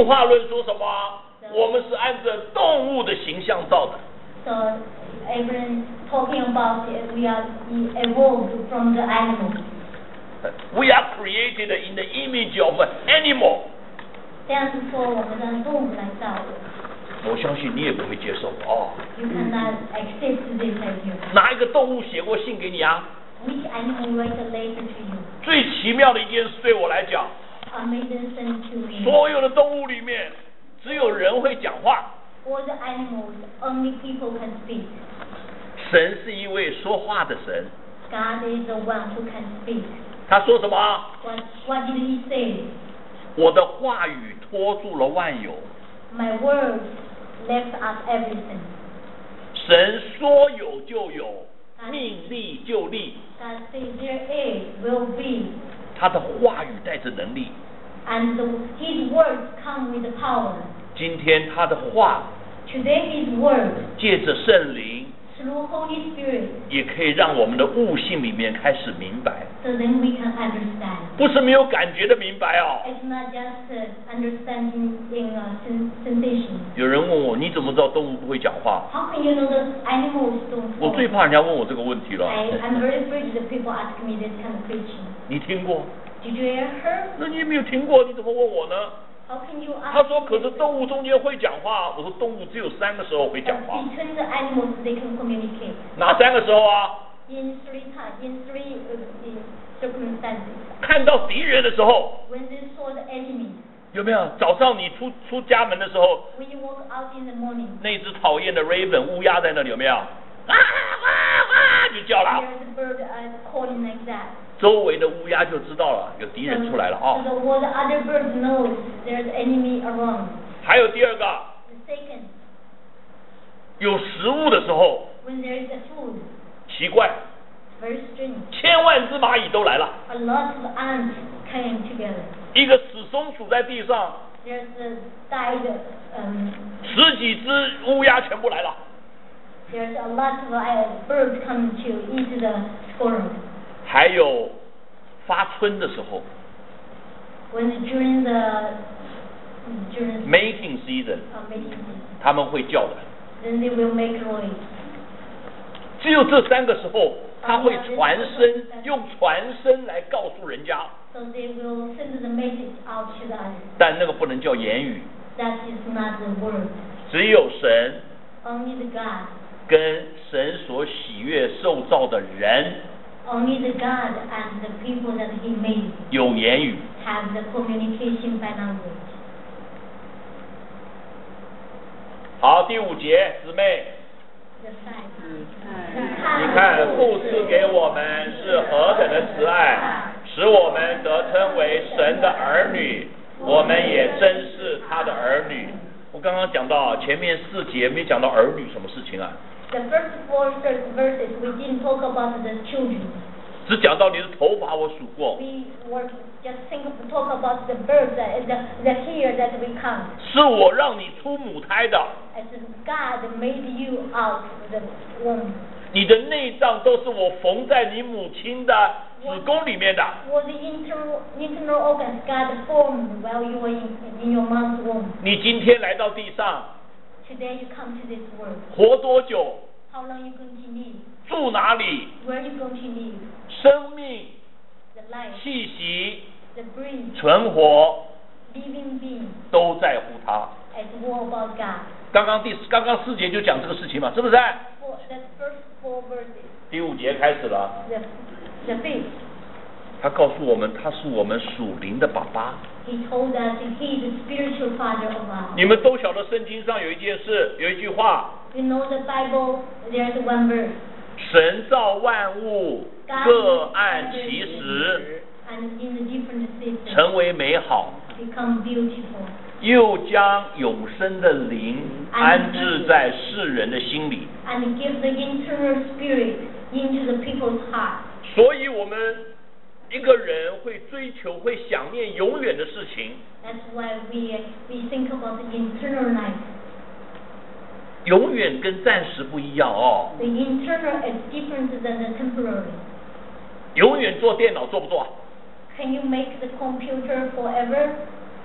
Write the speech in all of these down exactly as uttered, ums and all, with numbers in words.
进化论说什么？我们是按着动物的形象造的。 So everyone talking about it, we are evolved from the animal. We are created in the image of an animal. 这样是说我们的动物来造的。 我相信你也不会接受哦。 You cannot accept this idea. 哪一个动物写过信给你啊？ Which animal write a letter to you? 最奇妙的一件事对我来讲， Amazing sent to me. 所有的动物里面，只有人会讲话。 All the animals, only people can speak. 神是一位说话的神。 God is the one who can speak. 他说什么？ What, what did he say? 我的话语托住了万有。 My words left us everything. 神说有就有，命立就立。 God says there is, will be. 他的话语带着能力。 And the, his words come with the power. 今天他的话 Today his word, 借着圣灵 through Holy Spirit, 也可以让我们的悟性里面开始明白， so then we can understand. 不是没有感觉的明白哦。 It's not just uh, understanding in uh, sen- sensation. 有人问我，你怎么知道动物不会讲话？ How can you know that animals don't 我 talk? 最怕人家问我这个问题了。 I, I'm very afraid that people ask me this kind of question. 你听过？ Did you ever heard? 那你没有听过，你怎么问我呢？ How can you ask? 他说，可是动物中间会讲话。我说，动物只有三个时候会讲 But 话。 between the animals, they can communicate. 哪三个时候啊？ In three times, in three uh, in circumstances. 看到敌人的时候， When they saw the enemy, 有没有？早上你出出家门的时候， when you walk out in the morning, 那只讨厌的 raven 乌鸦在那里有没有？啊啊啊！就叫了。 there's a bird uh, calling like that. 周围的乌鸦就知道了，有敌人出来了 So 啊、 the, well, the other bird knows there's enemy around. 还有第二个， The second, 有食物的时候， when there is a food, 奇怪， very strange. 千万只蚂蚁都来了， A lot of ants came together. 一个死松鼠在地上， There's a died, um, 十几只乌鸦全部来了。 there's a lot of uh, birds come to eat the squirrel. 还有发春的时候 When during the during ，mating season， uh, mating, 他们会叫的。 then they will make noise. 只有这三个时候，他会传声，用传声来告诉人家。 So they will send the message out to the others. 但那个不能叫言语， That is not the word. 只有神 Only the God. 跟神所喜悦受造的人 Only the God and the people that He made 有言语。 have the communication by language. 好，第五节，姊妹， The fact. 你看父赐给我们是何等的慈爱，使我们得称为神的儿女，我们也真是他的儿女。我刚刚讲到前面四节没讲到儿女什么事情啊， The first four verses we didn't talk about the children. 只讲到你的头发我数过， We were just think of talk about the birds, uh, the the hair that we count. 是我让你出母胎的， As God made you out of the womb. 你的内脏都是我缝在你母亲的子宫里面的。 Was the internal internal organs God formed while you were in, in your mom's womb. 你今天来到地上， Today you come to this world. 活多久？ How long you going to live? 住哪里？ Where you going to live? 生命、 The life, 气息、 the breath, 存活 living being. 都在乎他。 It's all about God. 刚刚第刚刚四节就讲这个事情嘛，是不是？ For the first four verses, 第五节开始了， the the faith. 他告诉我们他是我们属灵的爸爸。 He told us He is the spiritual father of us. 你们都晓得圣经上有一件事，有一句话， You know the Bible. There's one verse. 神造万物，各按其时， And in the different seasons, 成为美好， become beautiful. 又将永生的灵安置在世人的心里。 And give the internal spirit into the people's heart. 所以我们一个人会追求、会想念永远的事情。 That's why we we think about the internal life. 永远跟暂时不一样哦。 The internal is different than the temporary. 永远做电脑做不做？ Can you make the computer forever?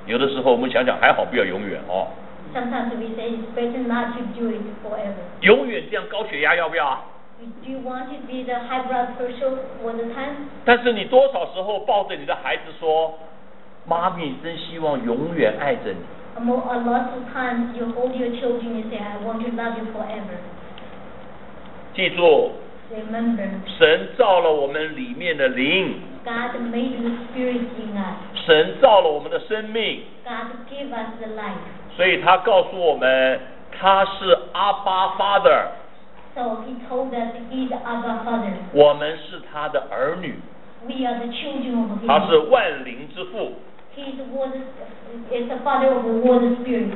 有的时候我们想想，还好不要永远哦。 Sometimes we say it's better not to do it forever. 永远这样高血压要不要啊？ Do you want to be the high blood pressure all the time? 但是你多少时候抱着你的孩子说，妈咪真希望永远爱着你。 A lot of times you hold your children and say, I want to love you forever. 记住， Remember, 神造了我们里面的灵， God made the spirit in us. 神造了我们的生命， God gave us the life. 所以他告诉我们，他是阿爸 Father， So he told us he's our Father. 我们是他的儿女， We are the children of him. 他是万灵之父。 He's the word, is the Father of the word spirit.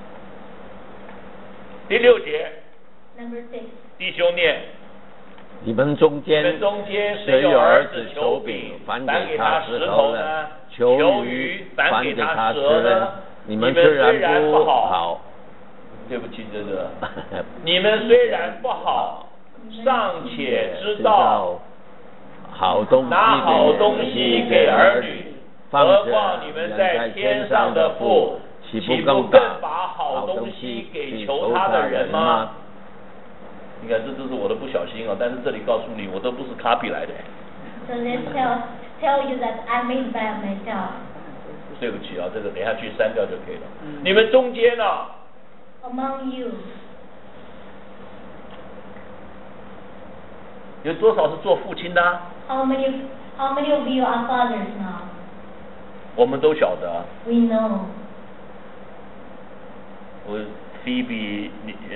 第六节， Number six. 弟兄念。 你们中你间们中间谁有谁有儿儿子求子求饼饼， 反反给给他石他石头呢头呢？？ 求求鱼鱼反给他反给他蛇吃呢呢？？ 你们们虽然然不好， 好， 对不起，这个你们虽然不好，尚且知道好东西拿好东西给儿女，何况你们在天上的父，岂不更把好东西给求他的人吗？你看，这都是我的不小心啊！但是这里告诉你，我都不是 copy 来的。 So let's tell, tell you that I made by myself. 对不起啊，这个等一下去删掉就可以了。你们中间呢、啊？ Among you, 有多少是做父亲的、啊？ how many, how many of you are fathers now? 我们都晓得。 We know. 我菲比，你呃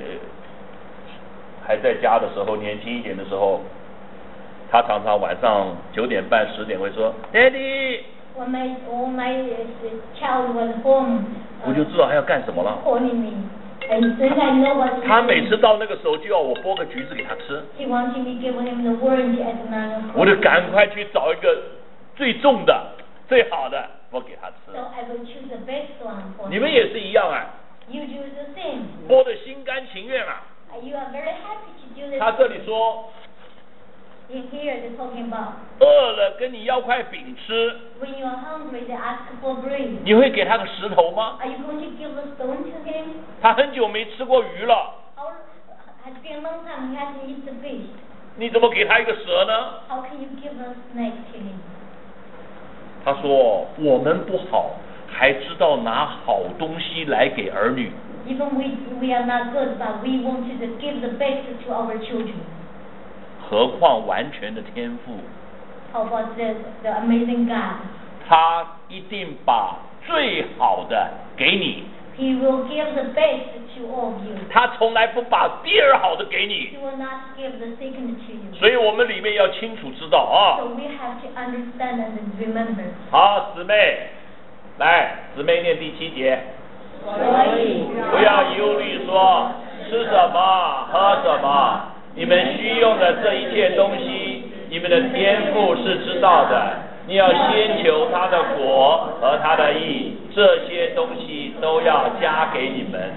还在家的时候，年轻一点的时候，他常常晚上九点半、十点会说 ，Daddy。 When my, when my uh, child was home, 我就知道他要干什么了。 calling me, and since I know what 他 he 每次到那个时候就要我剥个橘子给他吃， he wanted me to give him the orange at nine o'clock. 我就赶快去找一个最重的、最好的，我给他吃 So。I will choose the best one for 你 him. 们也是一样啊， You do the same. 剥的心甘情愿啊。 Uh, You are very happy to do this. 他这里说， In here they're talking about 饿了跟你要块饼吃， when you are hungry, they ask for bread. 你会给他个石头吗？ Are you going to give a stone to him? 他很久没吃过鱼了， Or has been a long time he hasn't eaten the fish. 你怎么给他一个蛇呢？ How can you give a snake to him? 他说我们不好，还知道拿好东西来给儿女。 Even we we are not good, but we want to give the best to our children. 何况完全的天赋， How about the the amazing God? 他一定把最好的给你， He will give the best to all of you. 他从来不把第二好的给你 He。will not give the second to you. 所以我们里面要清楚知道啊。 So we have to understand and remember. 好，姊妹，来，姊妹念第七节。 所以不要忧虑说吃什么喝什么，你们需用的这一切东西，你们的天父是知道的。你要先求他的国和他的义，这些东西都要加给你们。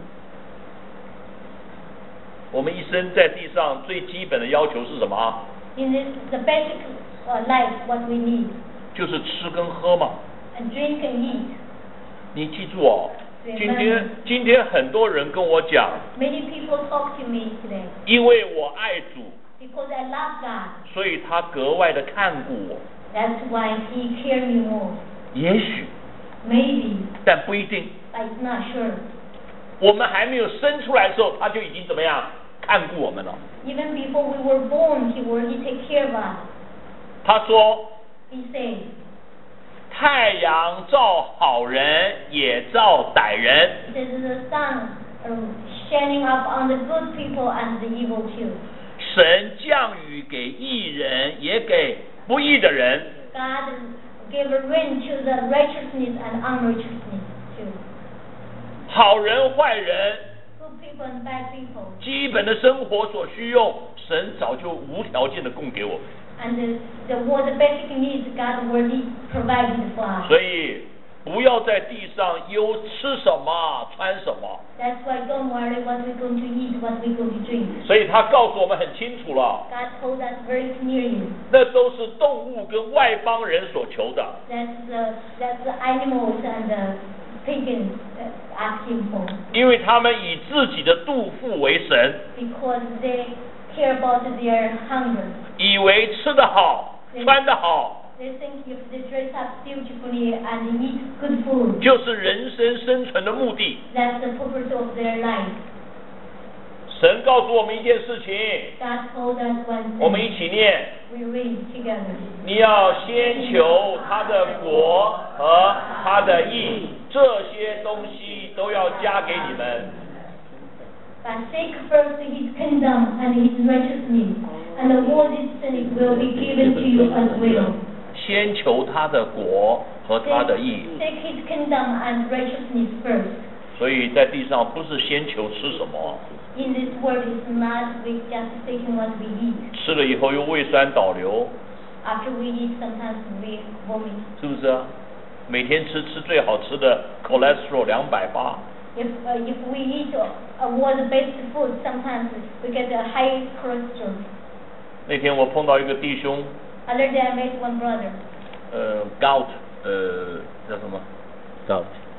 我们一生在地上最基本的要求是什么？ In this, the basic uh, life, what we need, 就是吃跟喝嘛。 and drink and eat. 你记住哦，今天今天很多人跟我讲， Many people talk to me today 因为我爱主， because I love God. 所以他格外的看顾我。 That's why He cares me more. 也许， Maybe, 但不一定。 but it's not sure. 我们还没有生出来的时候，他就已经怎么样看顾我们了。 Even before we were born, He will He take care of us. 他说 He said, 太阳照好人，也照歹人。 "This is the sun um, shining up on the good people and the evil too." 神降雨给义人，也给不义的人。 God gave a rain to the righteousness and unrighteousness too. 好人坏人， Good people and bad people. 基本的生活所需用，神早就无条件的供给我们。 And the, the what the basic needs God already provided for us. 所以不要要在地上忧吃什么穿什么。 That's why don't worry what we're going to eat, what we're going to drink. 所以他告诉我们很清楚了， God told us very clearly. 那都是动物跟外邦人所求的。 That's uh, that's the animals and the pagans uh, asking for. 因为他们以自己的肚腹为神， Because they care about their hunger. 以为吃得好、穿得好， They think if they dress up beautifully and eat good food, 就是人生生存的目的。 that's the purpose of their life. 神告诉我们一件事情， God told us one 我们 thing. 一起念： We read together. 你要先求他的国和他的义，这些东西都要加给你们。 But seek first his kingdom and his righteousness, and all these things will be given to you as well. 先求他的国和他的义， Seek his kingdom and righteousness first. 所以在地上不是先求吃什么， In this world, it's not we just seeking what we eat. 吃了以后又胃酸倒流， After we eat, sometimes we vomit. 是不是啊？每天吃吃最好吃的 cholesterol 两百八， If uh, if we eat uh, all the best food, sometimes we get a high cholesterol. 那天我碰到一个弟兄， Other day, I met one brother. 呃 gout， 呃叫什么？ 到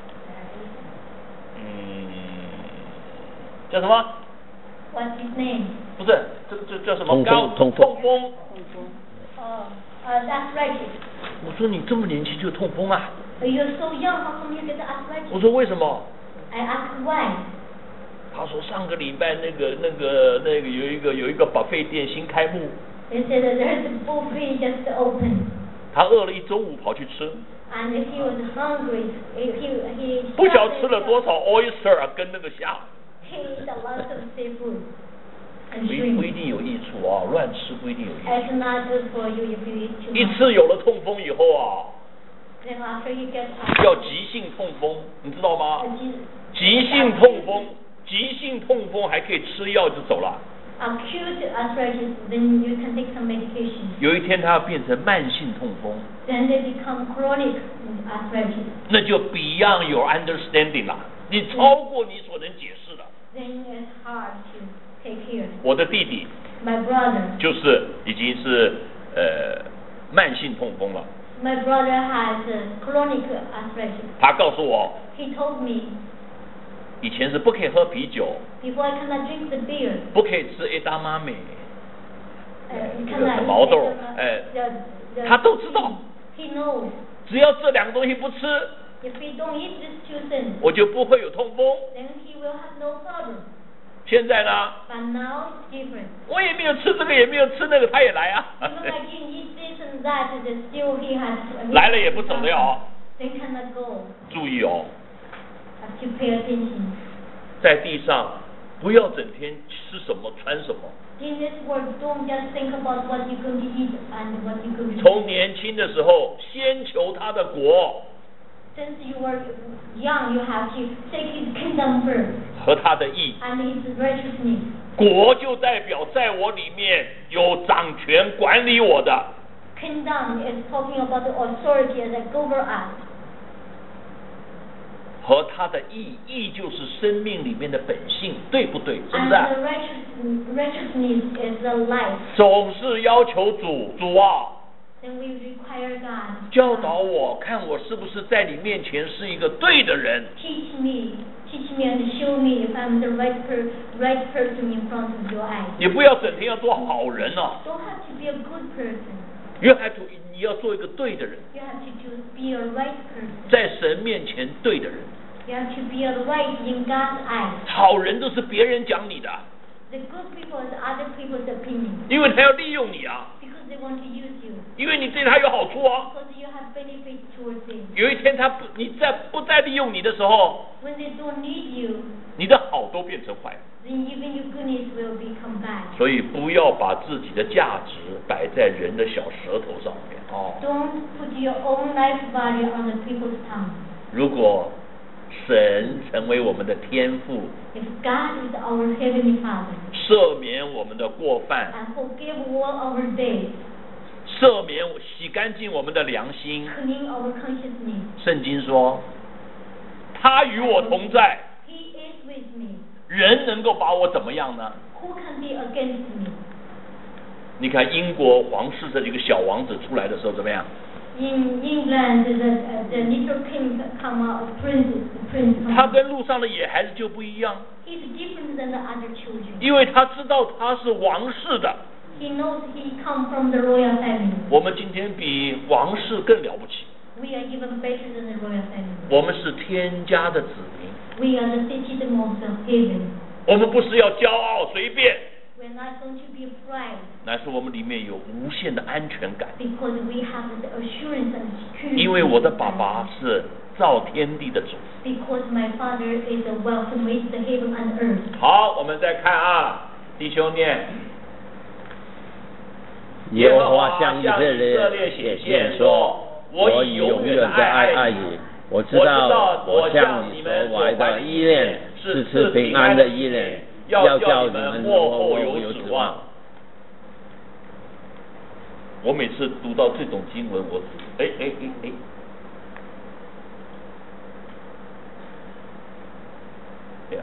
嗯，叫什么？ What's his name? 不是，这这叫什么？ 痛风 gout， 痛风痛风。 Oh, uh, arthritis. 我说你这么年轻就痛风啊？ You're so young, how come you get arthritis? 我说为什么？ I asked why. 他说上个礼拜那个那个那个有一个有一个 buffet 店新开幕， They said that there's a buffet just opened, 他饿了一周五跑去吃， and he was hungry. He he he. 不晓得吃了多少 oyster 啊跟那个虾， He ate a lot of seafood 不 and 一不一 shrimp. 定有益处啊，乱吃不一定有益 It's 处。 not good for you if you eat too 一 much. 次有了痛风以后啊， Then after you get 叫急性痛风，你知道吗？ acute 急性痛风，急性痛风还可以吃药就走了。 arthritis, then you can take some medication. 有一天他要变成慢性痛风， Then they become chronic arthritis. 那就 beyond your understanding 了，你超过你所能解释的。 Then it's hard to take care. 我的弟弟 My brother, 就是已经是呃慢性痛风了， my brother has uh, chronic arthritis. 他告诉我， He told me 以前是不可以喝啤酒， before I cannot drink the beer. 不可以吃 A 大妈美， Uh, 这 cannot 个 eat 毛豆 the- 哎 the- the- 他都知道， He knows 只要这两个东西不吃， if he don't eat these two things, 我就不会有痛风。 then he will have no problem. 现在呢， But now it's different. 我也没有吃这个，也没有吃那个，他也来啊， Even I didn't eat this and that, then still he has. 来了也不走的哦。 They cannot go. 注意哦， Have to pay attention. 在地上不要整天吃什么穿什么， In this world, don't just think about what you're going to eat and what you're going to do. 从年轻的时候先求他的国 Since you were young, you have to take his kingdom first 和他的义。 and his righteousness. 国就代表在我里面有掌权管理我的， Kingdom is talking about the authority that govern us. 和他的义，义就是生命里面的本性，对不对？是不 And 是啊？ the righteous, righteousness is the life. 总是要求主，主啊， Then we require God. 教导我，看我是不是在你面前是一个对的人。 Teach me, teach me and show me if I'm the right per, right person in front of your eyes. 你不要整天要做好人哦， Don't have to be a good person. you have to 你要做一个对的人， You have to choose be a right person. 在神面前对的人。 You have to be a right in God's eyes. 好人都是别人讲你的， The good people is other people's opinion 因为他要利用你啊， because they want to use you 因为你对他有好处啊。 because you have benefit towards them. 有一天他不你在不再利用你的时候， When they don't need you, 你的好都变成坏。 then even your goodness will become bad. 所以不要把自己的价值摆在人的小舌头上面哦。 Don't put your own life value on the people's tongue. 如果神成为我们的天父， If God is our heavenly Father 赦免我们的过犯， and forgive all our days, 赦免洗干净我们的良心。 clean our consciousness. 圣经说， 他与我同在。 He is with me. 人能够把我怎么样呢？ Who can be against me? 你看英国皇室的这个小王子出来的时候怎么样？ In England, the, uh, the little king come out, prince, prince come 他 out. 跟路上的野孩子就不一样， He's different than the other children. 因为他知道他是王室的。 He knows he come from the royal family. 我们今天比王室更了不起， We are even better than the royal family. 我们是天家的子民， We are the citizens of heaven. 我们不是要骄傲随便， We're not going to be afraid 乃是我们里面有无限的安全感， because we have the assurance and security. 因为我的爸爸是造天地的主。 Because my Father is a wealth who made the heaven and earth. 好，我们再看啊，弟兄念。 耶和华向以色列显现说：“我以永远的爱爱你。我知道我向你所怀的意念是赐平安的意念，要叫你们幕后有指望。” 我每次读到这种经文，我哎哎哎哎，对呀，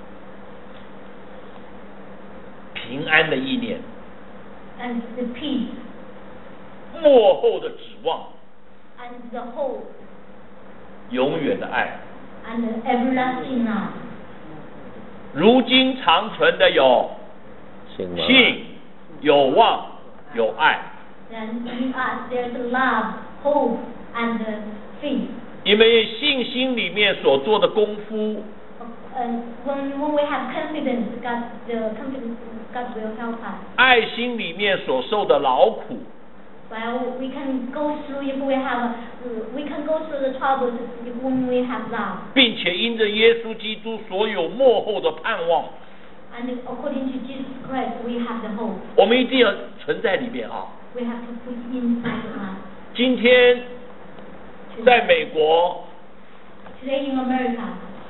平安的意念。 And the peace 幕后的指望， and the hope 永远的爱。 and the everlasting love. 如今长存的有信吗？ 信、有望、有爱。 Then in us there's love, hope, and uh, faith. 因为信心里面所做的功夫， And when when we have confidence, God the confidence God will help us. 爱心里面所受的劳苦， Well, we can go through if we have, we can go through the troubles if when we have love. 并且因着耶稣基督所有幕后的盼望， And according to Jesus Christ, we have the hope. 我们一定要存在里面啊！ We have to put inside us. 今天在美国， Today in America,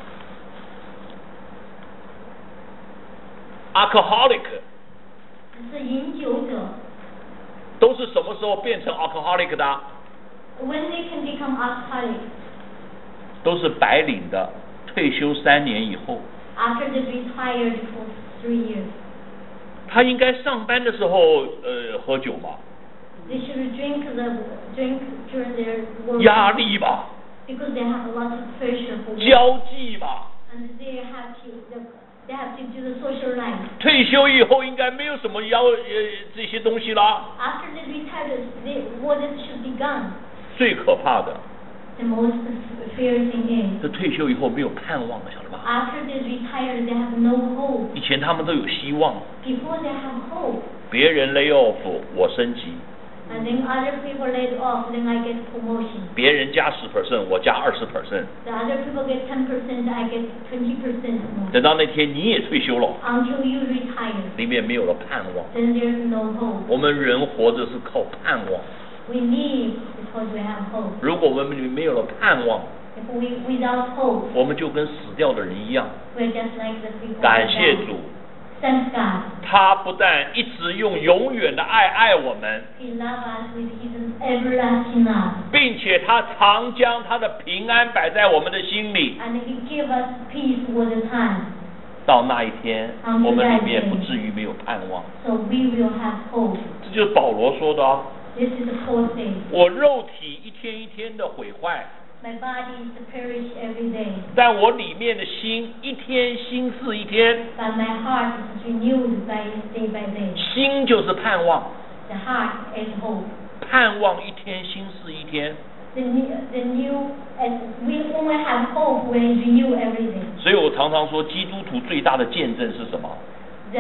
alcoholic 是饮酒者。 都是什么时候变成 alcoholic 的？ When they can become alcoholic, 都是白领的，退休三年以后。 after they retired for three years. 他应该上班的时候呃喝酒嘛？ They should drink the drink during their work. 压力吧， Because they have a lot of pressure for work. 交际吧。 And they have to they have to do the social life. 退休以后应该没有什么要呃这些东西啦。 After they retired, they, what it should be gone. 最可怕的， The most fear thing is, 这退休以后没有盼望了，晓得吧？ after they retired, they have no hope. 以前他们都有希望， Before they have hope. 别人 lay off 我升级， And then other people laid off, then I get promotion. 别人加十 percent 我加二十 percent， The other people get ten percent, I get twenty percent more. 等到那天你也退休了， Until you retire, 里面没有了盼望。 then there's no hope. 我们人活着是靠盼望， We live because we have hope. 如果我们里面没有了盼望， If we without hope, 我们就跟死掉的人一样。 we're just like the people. 感谢 that died. 主， Thank God. 他不但一直用永远的爱爱我们， He loves us with His everlasting love, 并且他常将他的平安摆在我们的心里。 and He gives us peace all the time. 到那一天， Until 我们里 that 面 day. 不至于没有盼望。 So we will have hope. 这就是保罗说的啊。 This is the fourth thing. 我肉体一天一天的毁坏， My body is to perish every day, 但我里面的心一天心似一天。 but my heart is renewed by day by day. 心就是盼望， The heart is hope. 盼望一天心似一天。 The new, the new, as we only have hope when it's renew every day. 所以我常常说，基督徒最大的见证是什么？ The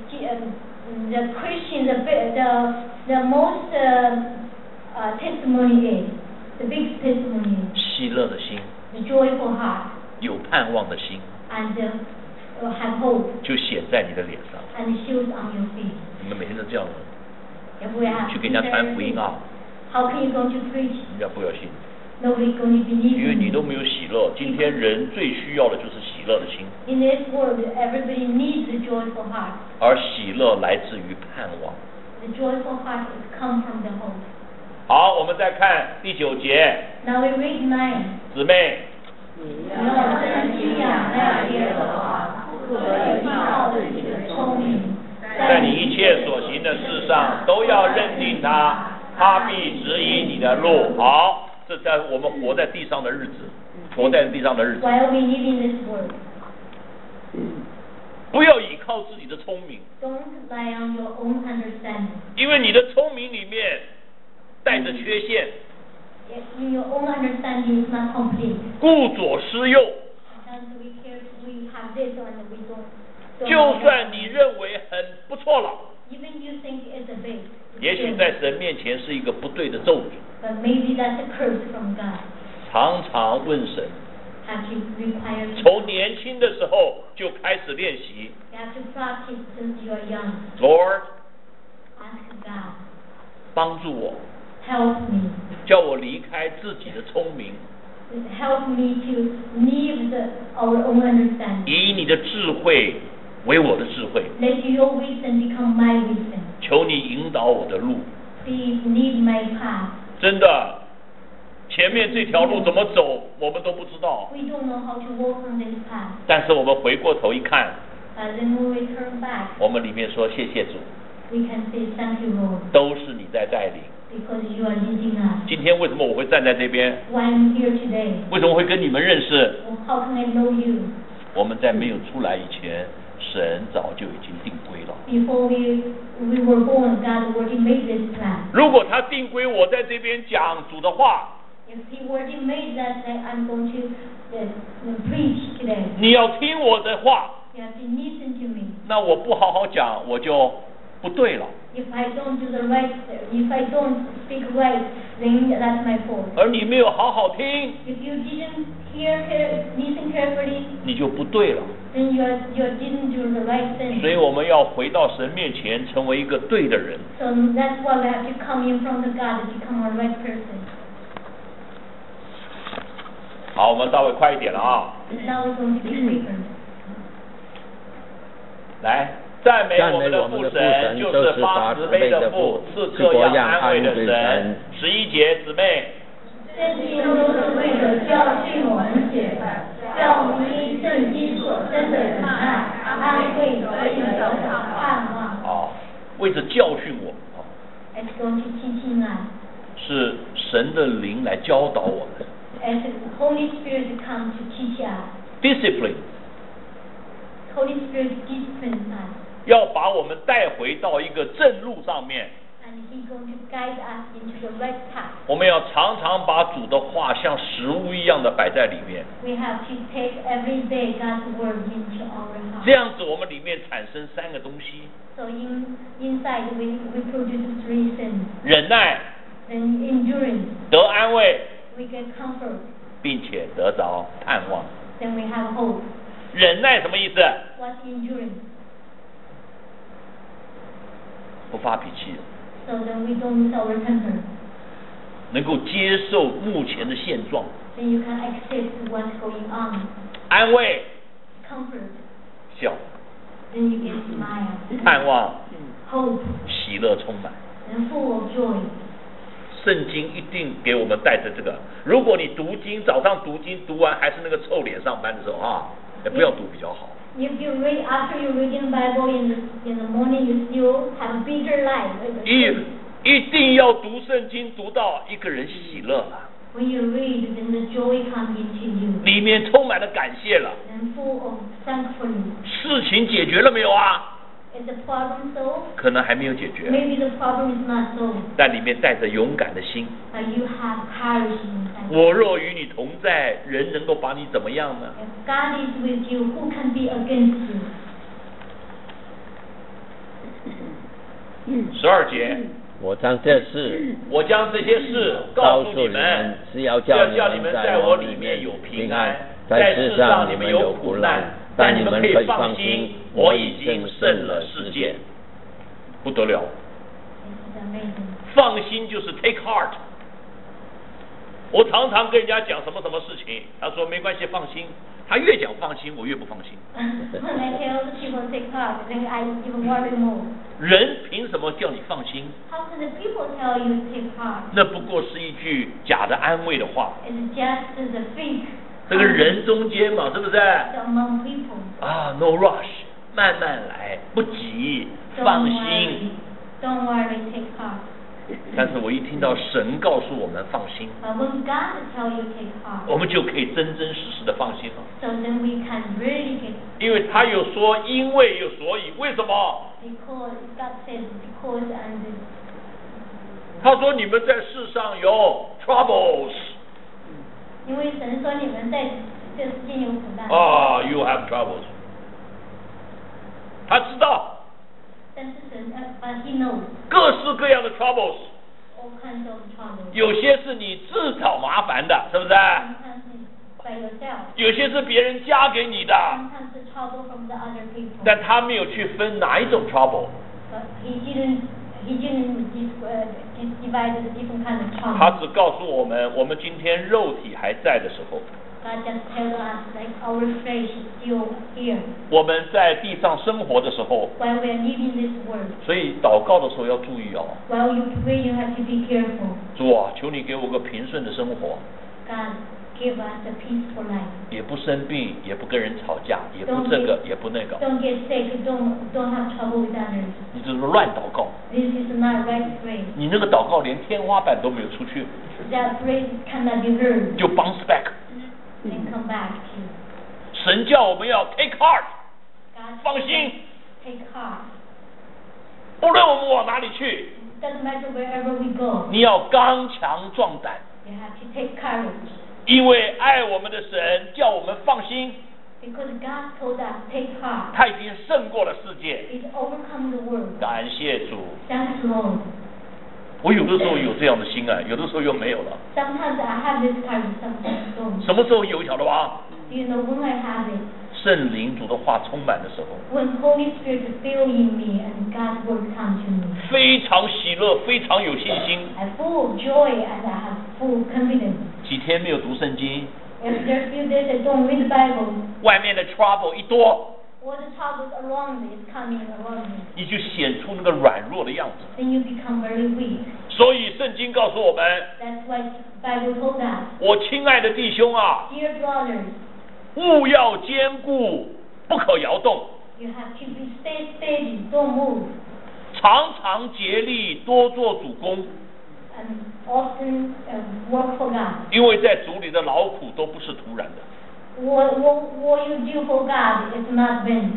um, the Christian, the bi- the the most uh, uh, testimony is the big testimony is 喜乐的心， the joyful heart 有盼望的心， and uh, uh, have hope 就显在你的脸上。 and shows on your face. 你们每天都这样的， If we have 去给人家传福音啊， how can you go to preach? 人家不要信， Nobody going to believe 因为你 you. 都没有喜乐。今天人最需要的就是喜乐的心， In this world, everybody needs a joyful heart. 而喜乐来自于盼望。 The joyful heart is come from the hope. 好，我们再看第九节， Now we read nine. 姊妹， 你要真心仰赖耶和华，不可依靠自己的聪明， 在你一切所行的事上都要认定他，他必指引你的路。好，这在我们活在地上的日子，活在地上的日子。 While we live in this world, 不要依靠自己的聪明， don't rely on your own understanding. 因为你的聪明里面带着缺陷， In your own understanding is not complete. 顾左失右。 And we care, we have this and we don't. don't 就算你认为很不错了， Even you think it's a big. 也许在神面前是一个不对的咒语。 But maybe that's a curse from God. 常常问神， Have to require. 从年轻的时候就开始练习。 You have to practice since you are young. Lord， Ask God. 帮助我， Help me. 叫我离开自己的聪明， Help me to leave the, our own understanding. 以你的智慧为我的智慧。 Let your wisdom become my wisdom. 求你引导我的路。 Please lead my path. 真的，前面这条路怎么走，我们都不知道。 We don't know how to walk on this path. 但是我们回过头一看， But then when we turn back, 我们里面说谢谢主， we can say thank you, Lord, 都是你在带领。 because you are leading us. 今天为什么我会站在这边？ Why I'm here today? 为什么会跟你们认识？ How can I know you? 我们在没有出来以前，神早就已经定规了。 Before we we were born, God already made this plan. 如果他定规我在这边讲主的话， If He already made that, that I'm going to uh, preach today, 你要听我的话， you have to listen to me. 那我不好好讲，我就不对了。 If I don't do the right, if I don't speak right, then that's my fault. 而你没有好好听， If you didn't hear, care, listen carefully, 你就不对了。 then you are, you didn't do the right thing. 所以我们要回到神面前，成为一个对的人。 So that's why we have to come in front of God to become a right person. 好，我们稍微快一点了啊！ Now we're going to be quicker. 来，赞美我们的父神，就是发慈悲的父，赐各样安慰的神。十一节，姊妹。 圣经都是为了教训我们写的，叫我们因圣经所生的忍耐、安慰得以得到盼望。 哦，为着教训我。哦。 It's going to teaching us. 是神的灵来教导我们。 As the Holy Spirit comes to teach us. Discipline. Holy Spirit disciplines us. 要把我们带回到一个正路上面。 And He's going to guide us into the right path. 我们要常常把主的话像食物一样的摆在里面。 We have to take every day God's word into our heart. 这样子，我们里面产生三个东西。 So in inside we we produce three things. 忍耐。 And endurance. 得安慰。 We get comfort. 并且得着盼望。 Then we have hope. 忍耐什么意思？ What's endurance? 不发脾气。 So that we don't lose our temper. 能够接受目前的现状。 Then you can accept what's going on. 安慰。 Comfort. 笑。 Then you get smile. 盼望。 Hope. 喜乐充满。 And full of joy. 圣经一定给我们带着这个。如果你读经，早上读经读完还是那个臭脸上班的时候啊，也不要读比较好。 If you read after you reading Bible in the in the morning, you still have a bitter life. 一一定要读圣经，读到一个人喜乐了。 When you read, then the joy comes into you. 里面充满了感谢了。 And full of thankfulness. 事情解决了没有啊？ Is the problem solved? 可能还没有解决。 Maybe the problem is not solved. 但里面带着勇敢的心。 But you have courage inside. 我若与你同在，人能够把你怎么样呢？ If God is with you, who can be against you? 十二节。 我将这事， 我将这些事告诉你们， 是要叫你们在我里面有平安，在世上你们有苦难，但你们可以放心，我已经胜了世界。不得了！放心就是 take heart。我常常跟人家讲什么什么事情，他说没关系，放心。他越讲放心，我越不放心。 When I tell people take heart, then I even worry more. 人凭什么叫你放心？ How can the people tell you take heart? 那不过是一句假的安慰的话。 It's just the fake 这个人中间嘛，是不是？ among people. 啊 ，no rush， 慢慢来，不急，放心。 Don't worry, take heart. 但是我一听到神告诉我们放心， But when God tell you take heart, 我们就可以真真实实的放心了。 so then we can really get. 因为他有说因为有所以，为什么？ Because God says because and. 他说你们在世上有 troubles。 因为神说你们在这世界有苦难。 啊 ，you have troubles。他知道。 但是神呃 ，but He knows. 各式各样的 troubles。 All kinds of troubles. 有些是你自找麻烦的，是不是？ Sometimes it's by yourself. 有些是别人加给你的。 Sometimes the trouble from the other people. 但他没有去分哪一种 trouble。 But He didn't. He didn't divide the different kind of trouble. 他只告诉我们，我们今天肉体还在的时候。 God just tells us like our flesh is still here. 我们在地上生活的时候。 While we are living this world. 所以祷告的时候要注意哦。 While you pray, you have to be careful. 主啊，求你给我个平顺的生活。 God, give us a peaceful life. 也不生病，也不跟人吵架，也不这个，也不那个。 Don't get sick. Don't don't have trouble with others. 你这是乱祷告。 This is not right prayer. 你那个祷告连天花板都没有出去。 That praise cannot be heard. 就 bounce back. And come back to. 神叫我们要 take heart. 放心。 Take heart. 不论我们往哪里去。 Doesn't matter wherever we go. 你要刚强壮胆。 You have to take courage. 因为爱我们的神叫我们放心。 Because God told us take heart. 他已经胜过了世界。 It overcome the world. 感谢主。 Thanks Lord. 我有的时候有这样的心啊，有的时候又没有了。 Sometimes I have this courage, sometimes don't. 什么时候有晓得吧？ Do you know when I have it? 圣灵主的话充满的时候。 When Holy Spirit is filling in me and God's word comes to me. 非常喜乐，非常有信心。 I'm full of joy and I have full confidence. 几天没有读圣经。 If there are few days I don't read the Bible. 外面的 trouble 一多。 All the troubles around me is coming around me. 你就显出那个软弱的样子。 Then you become very weak. 所以圣经告诉我们。 That's why the Bible told us. 我亲爱的弟兄啊。 Dear brothers. 务要坚固，不可摇动。 You have to be stay steady, don't move. 常常竭力，多做主工。 And often uh, work for God. 因为在主里的劳苦都不是突然的。 What, what, what you do for God is not vain.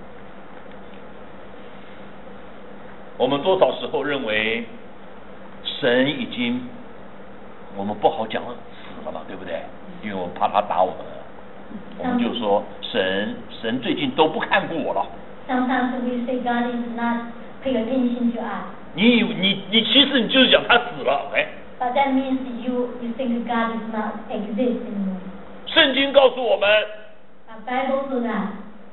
我们多少时候认为神已经，我们不好讲死了嘛，对不对？因为我们怕他打我们。 我们就说神神最近都不看顾我了。 Sometimes we say God is not pay attention to us. 你你你其实你就是讲他死了，哎。 But that means you you think God does not exist anymore. 圣经告诉我们。 The Bible told us.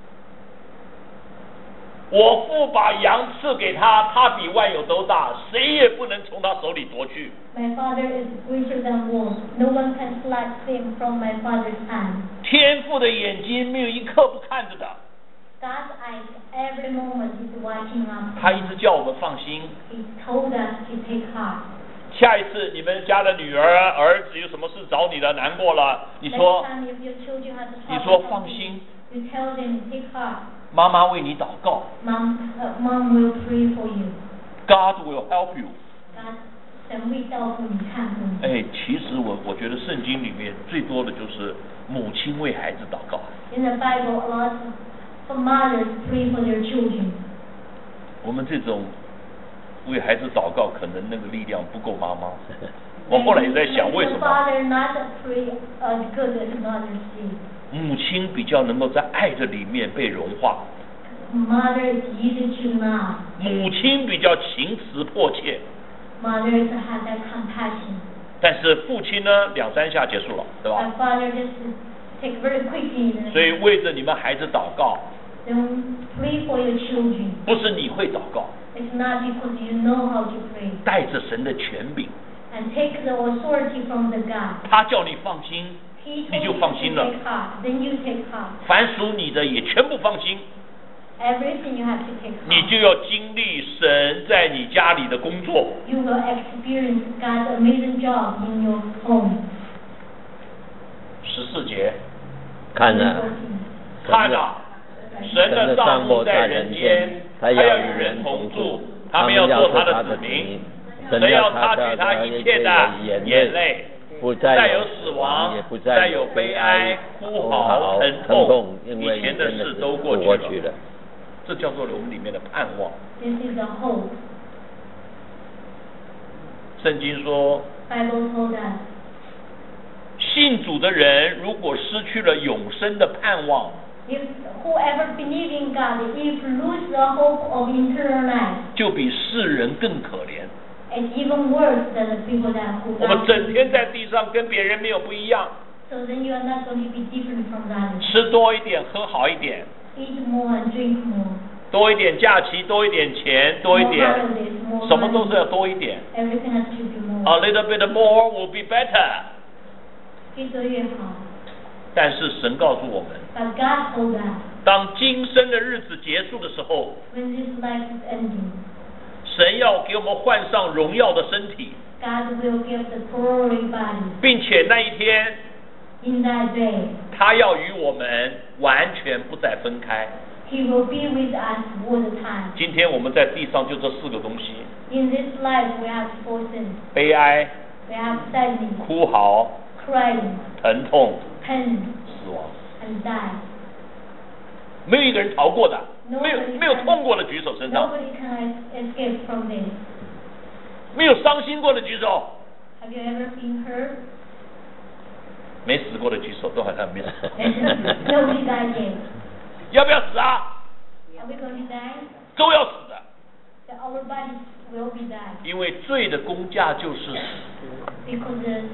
我父把羊赐给他，他比万有都大，谁也不能从他手里夺去。 My Father is greater than wolves. No one can snatch him from my Father's hand. 天父的眼睛没有一刻不看着的。 God's eyes every moment is watching us. 他一直叫我们放心。 He told us to take heart. 下一次你们家的女儿、儿子有什么事找你了，难过了，你说， Next time if your children have 你 trouble, 说放心。 you tell them take heart. 妈妈为你祷告。 Mom, uh, Mom will pray for you. God will help you. God, 神会照顾你，看顾你。 哎，其实我我觉得圣经里面最多的就是母亲为孩子祷告。 In the Bible, a lot of mothers pray for their children. 我们这种为孩子祷告，可能那个力量不够妈妈。我后来也在想，为什么？ Father not pray as good as mothers do. 母亲比较能够在爱的里面被融化。 Mother is easy to love. 母亲比较情辞迫切。 Mothers have that compassion. 但是父亲呢，两三下结束了，对吧？ But father just take very quickly. 所以为着你们孩子祷告。 Then pray for your children. 不是你会祷告。 It's not because you know how to pray. 带着神的权柄。 And take the authority from the God. 他叫你放心，你就放心了。 Take heart, then you take heart. 凡属你的也全部放心。 Everything you have to take heart. 你就要经历神在你家里的工作。 You will experience God's amazing job in your home. 十四节。 看了， 看了，神的帐幕在人间，他要与人同住，他们要做他的子民，神要擦去他一切的眼泪，不再有死亡，也不再有悲哀、哭嚎、疼痛，以前的事都过去了。这叫做我们里面的盼望。 This is the hope. 圣经说， Bible told us. 信主的人如果失去了永生的盼望， If whoever believe in God, if lose the hope of eternal life, 就比世人更可怜。 it's even worse than the people that who 我们 die. 整天在地上跟别人没有不一样， So then you are not going to be different from others. 吃多一点，喝好一点， Eat more and drink more. 多一点假期，多一点钱，多一 More 点， holidays, more 什么都是 money. 要多一点。 Everything has to be more. A little bit more will be better。 越多越好。 但是神告诉我们， But God told us, 当今生的日子结束的时候， when this life is ending, 神要给我们换上荣耀的身体， God will give the glory body. 并且那一天， In that day, 他要与我们完全不再分开。 He will be with us all the time. 今天我们在地上就这四个东西： In this life, we have four sins. 悲哀、 We have sadness, 哭嚎、 crying, 疼痛、 pain, 死亡。 and die. 没有一个人逃过的，没有没有痛过的举手身上， Nobody can escape from this. 没有伤心过的举手， Have you ever been hurt? 没死过的举手，都好像没死。 Nobody died yet. 要不要死啊？ Are we going to die? 都要死的， That our bodies will be died. 因为罪的工价就是死。 Because the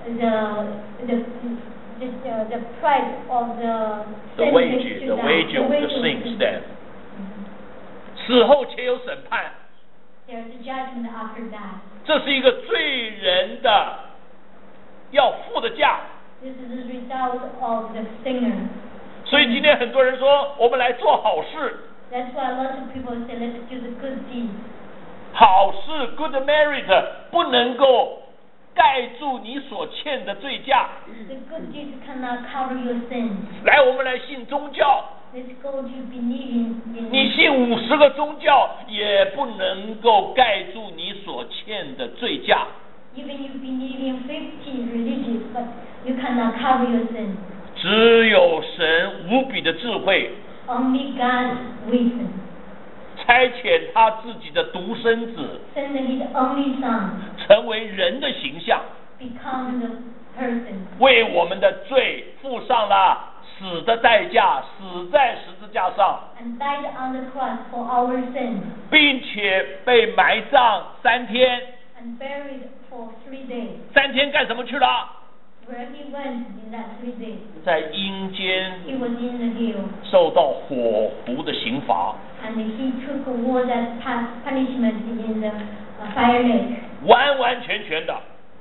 the the the, the, the price of the The sin wage, is to the die. wage The of the wage of sin sin. is death. 死后且有审判， There is a judgment after that. 这是一个罪人的要付的价。 This is the result of the sinner. 所以今天很多人说，我们来做好事， That's why a lot of people say, let's do the good deeds. 好事 good merit 不能够盖住你所欠的罪价。 The good deeds cannot cover your sins. 来，我们来信宗教， Let's go to believing in 你信五十个宗教也不能够盖住你所欠的罪价。 even you believe in fifty religions, but you cannot cover your sins. 只有神无比的智慧， Only God's wisdom. 差遣他自己的独生子 Send his only son, 成为人的形象， become the person, 为我们的罪付上了死的代价，死在十字架上， and died on the cross for our sins, 并且被埋葬三天。 and buried for three days. 三天干什么去了？ Where he went in that three days, 在阴间 he was in the hill, 受到火湖的刑罚， and he took all that pu- punishment in the uh, fire lake, 完完全全的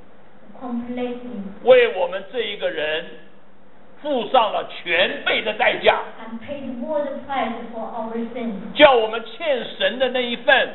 completely, 为我们这一个人付上了全备的代价， and paid all the price for our sins, 叫我们欠神的那一份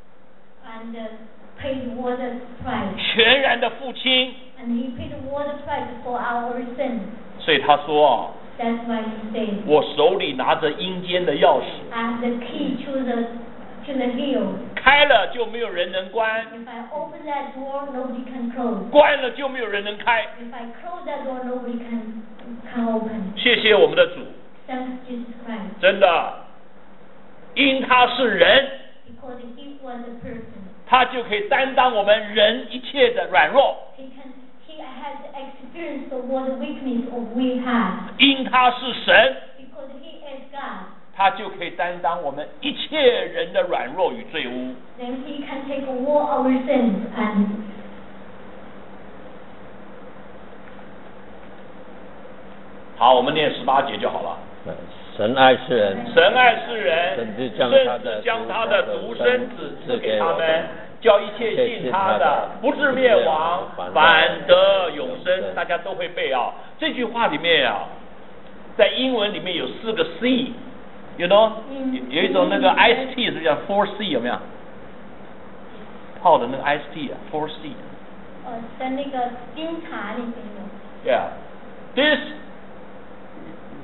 and uh, paid all the price, 全然的付清。 and he paid all the price for our sins. 所以他说啊， That's why he said, 我手里拿着阴间的钥匙， I have the key to the to the hill. 开了就没有人能关， If I open that door, nobody can close. 关了就没有人能开。 If I close that door, nobody can can open. 谢谢我们的主， Thanks Jesus Christ, 真的，因他是人， because he was a person. 他就可以担当我们人一切的软弱。 He can he has experienced all the weakness of we have. 因他是神， Because he is God, 他就可以担当我们一切人的软弱与罪污。 then he can take all our sins and 好，我们念十八节就好了。 神爱世人， 神爱世人， 甚至甚将他的至将他的独生子赐给他赐给我们们，叫一切信他的不至灭亡，反得永生。大家都会背啊。这句话里面啊，在英文里面有四个 C，you know， 有有一种那个 iced tea 是不是叫 four C 有没有？泡的那个 iced tea 啊 ，four C。 呃在那个冰茶里面有。 Yeah, this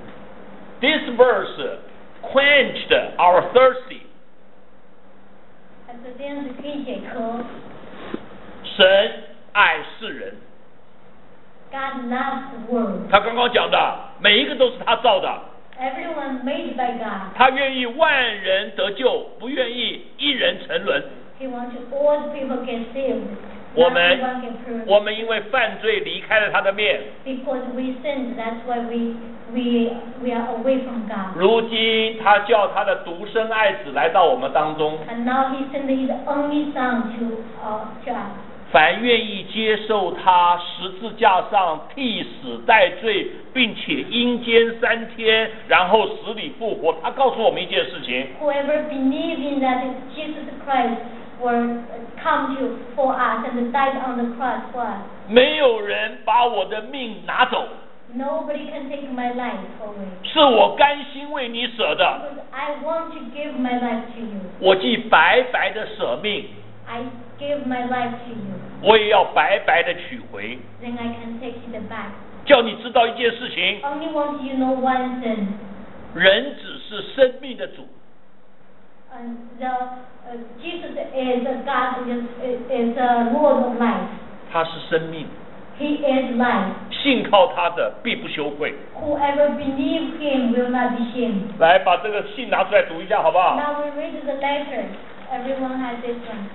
This verse quenched our thirsty. 他说这样子可以解渴。 神爱世人。 God loves the world. 他刚刚讲的，每一个都是他造的。 Everyone made by God. 他愿意万人得救，不愿意一人沉沦。 He wants all the people get saved. 我们我们因为犯罪离开了他的面。 Because we sinned, that's why we we we are away from God. 如今他叫他的独生爱子来到我们当中。 And now he sent his only son to uh, to us. 凡愿意接受他十字架上替死代罪，并且阴间三天，然后死里复活，他告诉我们一件事情。 Whoever believes in that Jesus Christ will come to for us and died on the cross for us. 没有人把我的命拿走。 Nobody can take my life away. 是我甘心为你舍的。 Because I want to give my life to you. 我既白白的舍命。 I give my life to you. 我也要白白的取回。 Then I can take it back. 叫你知道一件事情。 Only want you know one thing. 人只是生命的主。 And the uh, Jesus is a God, is is a Lord of life. 他是生命。 He is life. 信靠他的必不羞愧。 Whoever believes him will not be shamed. 来，把这个信拿出来读一下，好不好 ？Now we read the letter. Everyone has this one.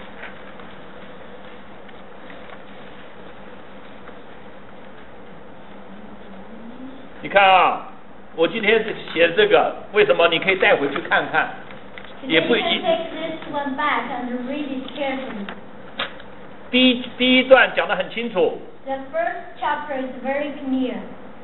你看啊，我今天写这个，为什么？你可以带回去看看，也不一。第一第一段讲得很清楚。 The first chapter is very clear.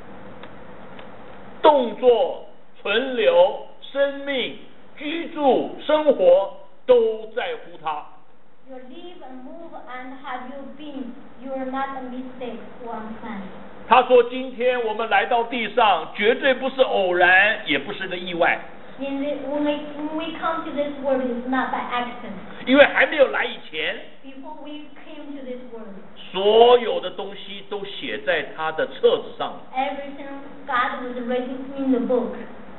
动作、存留、生命、居住、生活都在乎他。 You live and move and have you been. You are not a mistake or unplanned. 他说：“今天我们来到地上，绝对不是偶然，也不是个意外。 In the, when, we, when we come to this world, it's not by accident. 因为还没有来以前， Before we came to this world, 所有的东西都写在他的册子上。 everything God was written in the book.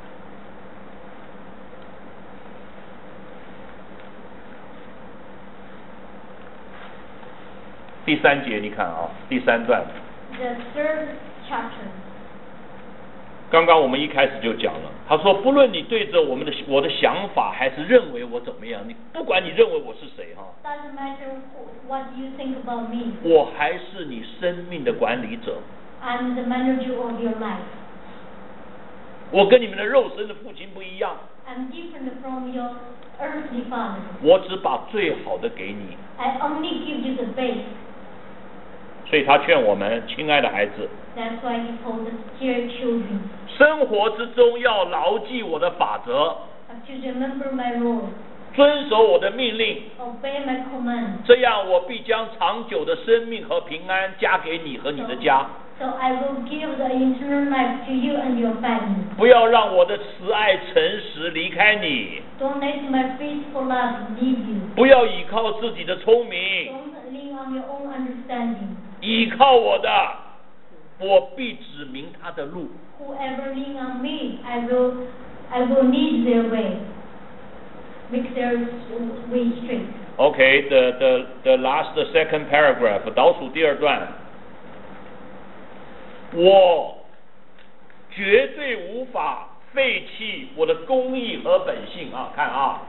第三节，你看啊，第三段。 The third chapter. 刚刚我们一开始就讲了，他说，不论你对着我们的我的想法，还是认为我怎么样，你不管你认为我是谁哈， Doesn't matter what you think about me. 我还是你生命的管理者。 I'm the manager of your life. 我跟你们的肉身的父亲不一样。 I'm different from your earthly father. 我只把最好的给你。 I only give you the best. 所以他劝我们，亲爱的孩子， That's why he told us, dear children, 生活之中要牢记我的法则， to remember my rule, 遵守我的命令， obey my command. 这样我必将长久的生命和平安加给你和你的家。 So I will give the eternal life to you and your family. 不要让我的慈爱诚实离开你， Don't let my faithful love leave you. 不要依靠自己的聪明， Don't lean on your own understanding. 依靠我的，我必指明他的路。 Whoever lean on me, I will, I will lead their way, make their way straight. Okay, the the the last the second paragraph 倒数第二段，我绝对无法废弃我的公义和本性啊！看啊，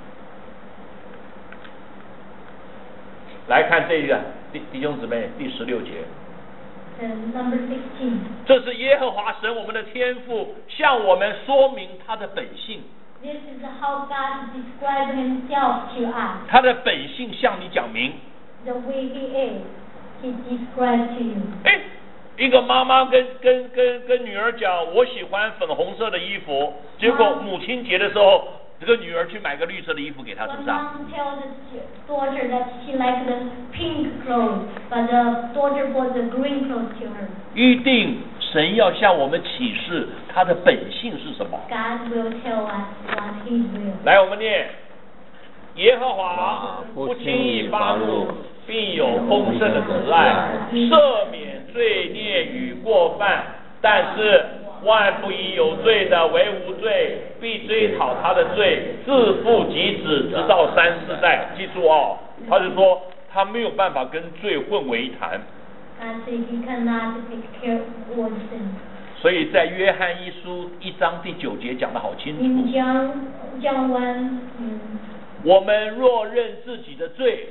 来看这个弟弟兄姊妹第十六节。 Uh, number sixteen. 这是耶和华神我们的天父向我们说明他的本性。 This is how God described himself to us. 他的本性向你讲明。 The way he is, he describes to you. 哎，一个妈妈跟跟跟跟女儿讲，我喜欢粉红色的衣服，结果母亲节的时候，这个女儿去买个绿色的衣服给她，是不 One 是啊？ mom tells the daughter that she likes the pink clothes, but the daughter bought the green clothes to her. 预定神要向我们启示他的本性是什么。 God will tell us what he will. 来，我们念：耶和华不轻易发怒，并有丰盛的慈爱，赦免罪孽与过犯。但是万不以有罪的为无罪，必追讨他的罪，自父及子，直到三四代。记住哦，他就说他没有办法跟罪混为一谈。所以在约翰一书一章第九节讲得好清楚。我们若认自己的罪，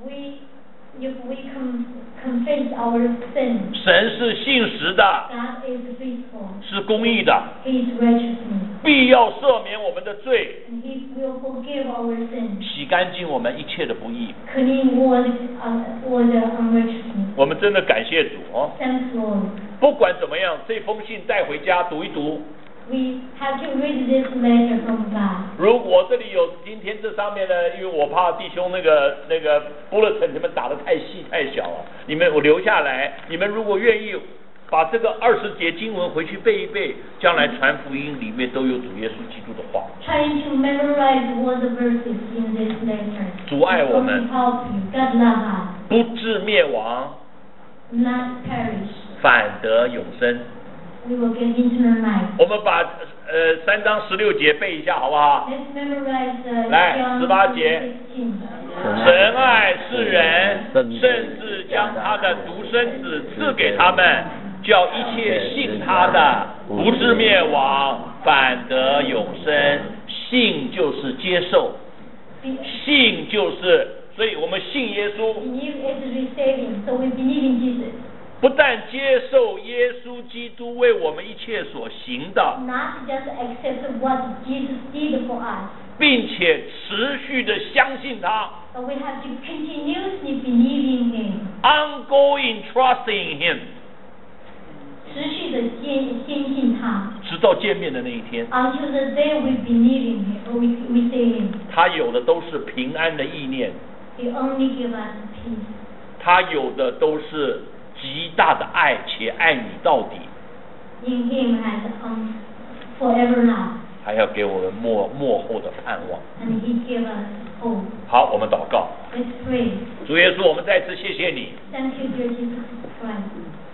If we confess our sins, 神是信实的， God is faithful, 是公义的， He is righteousness, 必要赦免我们的罪， and He will forgive our sins, 洗干净我们一切的不义。 clean all the, uh, all the unrighteousness. 我们真的感谢主哦！ Thanks, Lord. 不管怎么样，这封信带回家读一读。 We have to read this letter from God. 如果这里有今天这上面呢，因为我怕弟兄那个那个 bulletin 你们打得太细太小了，你们我留下来。你们如果愿意把这个二十节经文回去背一背，将来传福音里面都有主耶稣基督的话。 Trying to memorize all the verses in this letter. 主爱我们， help you. God love us. 不至灭亡， Not perish. 反得永生。 We will get eternal life. 我们把呃三章十六节背一下，好不好？ Let's memorize uh, 来 John 十八节。 sixteen. 神爱世人，甚至将他的独生子赐给他们，叫一切信他的不至灭亡，反得永生。信就是接受，信就是，所以我们信耶稣。 Believe is receiving, so we believe in Jesus. 不但接受耶稣基督为我们一切所行的， Not just accept what Jesus did for us, 并且持续的相信他 but we have to continuously believe in Him. ，ongoing trusting Him， 持续的坚坚信他， 直到见面的那一天。 until the day we believe in Him, or we we see Him. 他有的都是平安的意念， He only give us peace. 他有的都是极大的爱，且爱你到底， In Him has um forever love, 还要给我们幕幕后的盼望。 and He give us hope. 好，我们祷告。 Let's pray. 主耶稣，我们再次谢谢你。 Thank you, dear Jesus Christ.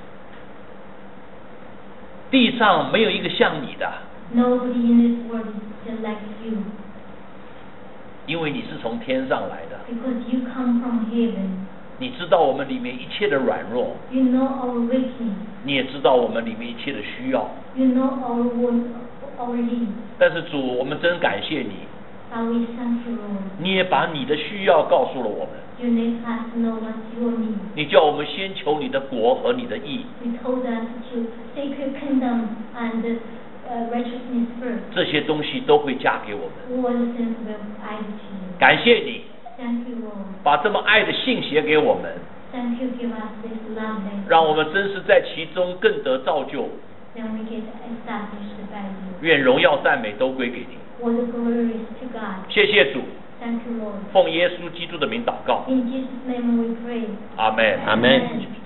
地上没有一个像你的， Nobody in this world is just like you, 因为你是从天上来的， because you come from heaven. 你知道我们里面一切的软弱， You know our weakness. 你也知道我们里面一切的需要。 You know our want, our need. 但是主，我们真感谢你， But we thank you, Lord. 你也把你的需要告诉了我们。 You let us know what's your need. 你叫我们先求你的国和你的义， You told us to seek your kingdom and uh, righteousness first. 这些东西都会嫁给我们。 All the things will be added to you. 感谢你 Thank you, Lord. 把这么爱的信写给我们， Thank you, give us this love that 让我们真是在其中更得造就。 then we get established by you. 愿荣耀赞美都归给你。 All the glory is to God. 谢谢主， Thank you, Lord. 奉耶稣基督的名祷告， In Jesus' name we pray. 阿门。 阿门。